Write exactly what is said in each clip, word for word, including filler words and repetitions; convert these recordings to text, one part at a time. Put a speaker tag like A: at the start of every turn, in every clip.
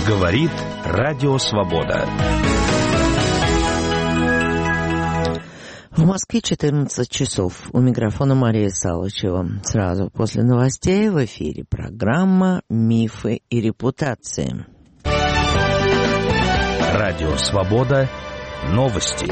A: Говорит Радио Свобода.
B: В Москве четырнадцать часов. У микрофона Мария Салычева. Сразу после новостей в эфире программа «Мифы и репутации».
A: Радио Свобода. Новости.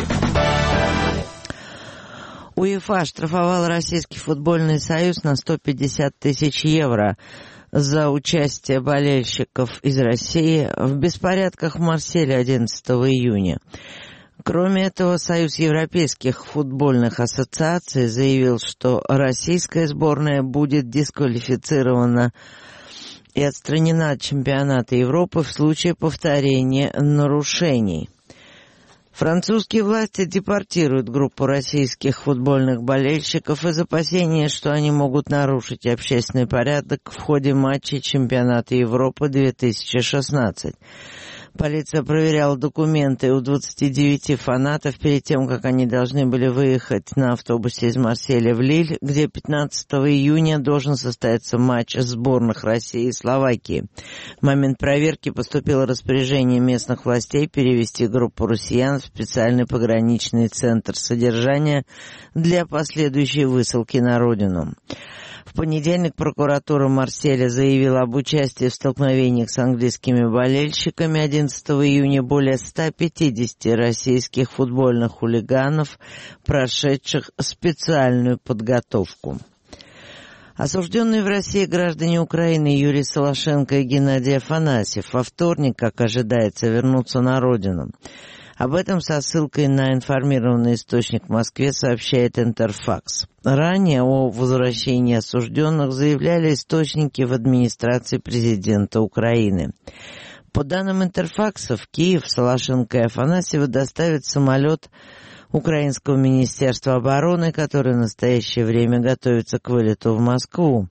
B: УЕФА штрафовал Российский футбольный союз на сто пятьдесят тысяч евро за участие болельщиков из России в беспорядках в Марселе одиннадцатого июня. Кроме этого, Союз европейских футбольных ассоциаций заявил, что российская сборная будет дисквалифицирована и отстранена от чемпионата Европы в случае повторения нарушений. Французские власти депортируют группу российских футбольных болельщиков из опасения, что они могут нарушить общественный порядок в ходе матчей чемпионата Европы две тысячи шестнадцать. Полиция проверяла документы у двадцати девяти фанатов перед тем, как они должны были выехать на автобусе из Марселя в Лиль, где пятнадцатого июня должен состояться матч сборных России и Словакии. В момент проверки поступило распоряжение местных властей перевести группу россиян в специальный пограничный центр содержания для последующей высылки на родину. В понедельник прокуратура Марселя заявила об участии в столкновениях с английскими болельщиками. одиннадцатого июня более ста пятидесяти российских футбольных хулиганов, прошедших специальную подготовку. Осужденные в России граждане Украины Юрий Солошенко и Геннадий Афанасьев во вторник, как ожидается, вернутся на родину. Об этом со ссылкой на информированный источник в Москве сообщает Интерфакс. Ранее о возвращении осужденных заявляли источники в администрации президента Украины. По данным Интерфакса, в Киев Солошенко и Афанасьева доставят самолет Украинского министерства обороны, который в настоящее время готовится к вылету в Москву.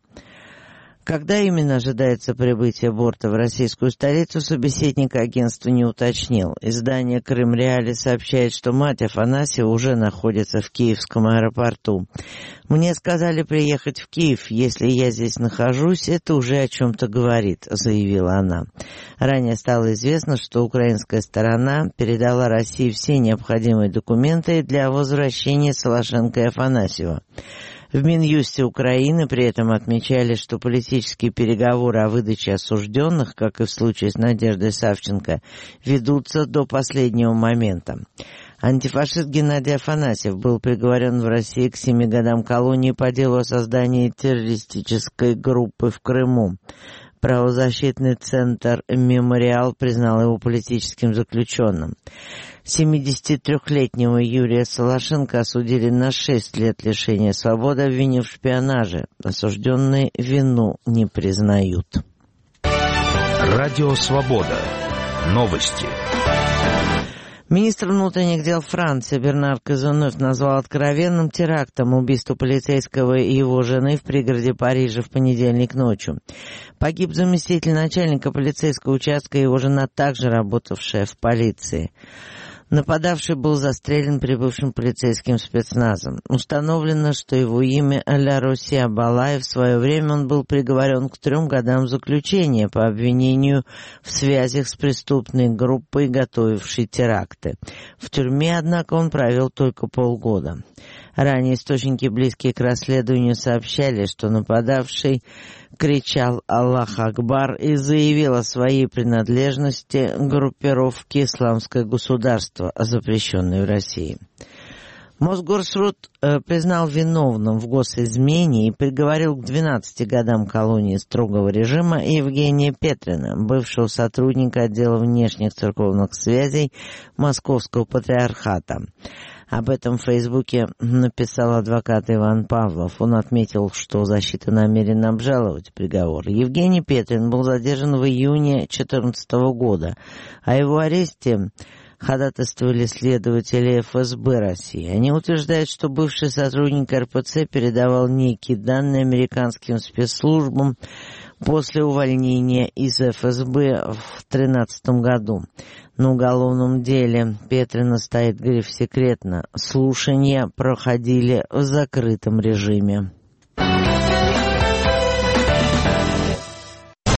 B: Когда именно ожидается прибытие борта в российскую столицу, собеседник агентства не уточнил. Издание «Крым-Реали» сообщает, что мать Афанасьева уже находится в Киевском аэропорту. «Мне сказали приехать в Киев. Если я здесь нахожусь, это уже о чем-то говорит», — заявила она. Ранее стало известно, что украинская сторона передала России все необходимые документы для возвращения Солошенко и Афанасьева. В Минюсте Украины при этом отмечали, что политические переговоры о выдаче осужденных, как и в случае с Надеждой Савченко, ведутся до последнего момента. Антифашист Геннадий Афанасьев был приговорен в России к семи годам колонии по делу о создании террористической группы в Крыму. Правозащитный центр «Мемориал» признал его политическим заключенным. семидесятитрёхлетнего Юрия Солошенко осудили на шесть лет лишения свободы, обвинив в шпионаже. Осужденные вину не признают.
A: Радио Свобода. Новости.
B: Министр внутренних дел Франции Бернар Казенов назвал откровенным терактом убийство полицейского и его жены в пригороде Парижа в понедельник ночью. Погиб заместитель начальника полицейского участка и его жена, также работавшая в полиции. Нападавший был застрелен прибывшим полицейским спецназом. Установлено, что его имя Ля Россия Балай. В свое время он был приговорен к трем годам заключения по обвинению в связях с преступной группой, готовившей теракты. В тюрьме, однако, он провел только полгода. Ранее источники, близкие к расследованию, сообщали, что нападавший кричал «Аллах Акбар» и заявил о своей принадлежности к группировке «Исламское государство», запрещенной в России. Мосгорсуд э, признал виновным в госизмене и приговорил к двенадцати годам колонии строгого режима Евгения Петрина, бывшего сотрудника отдела внешних церковных связей Московского патриархата. Об этом в Фейсбуке написал адвокат Иван Павлов. Он отметил, что защита намерена обжаловать приговор. Евгений Петрин был задержан в июне две тысячи четырнадцатого года. О его аресте ходатайствовали следователи эф эс бэ России. Они утверждают, что бывший сотрудник эр пэ цэ передавал некие данные американским спецслужбам после увольнения из эф эс бэ в две тысячи тринадцатом году. На уголовном деле Петрина стоит гриф «секретно». Слушания проходили в закрытом режиме.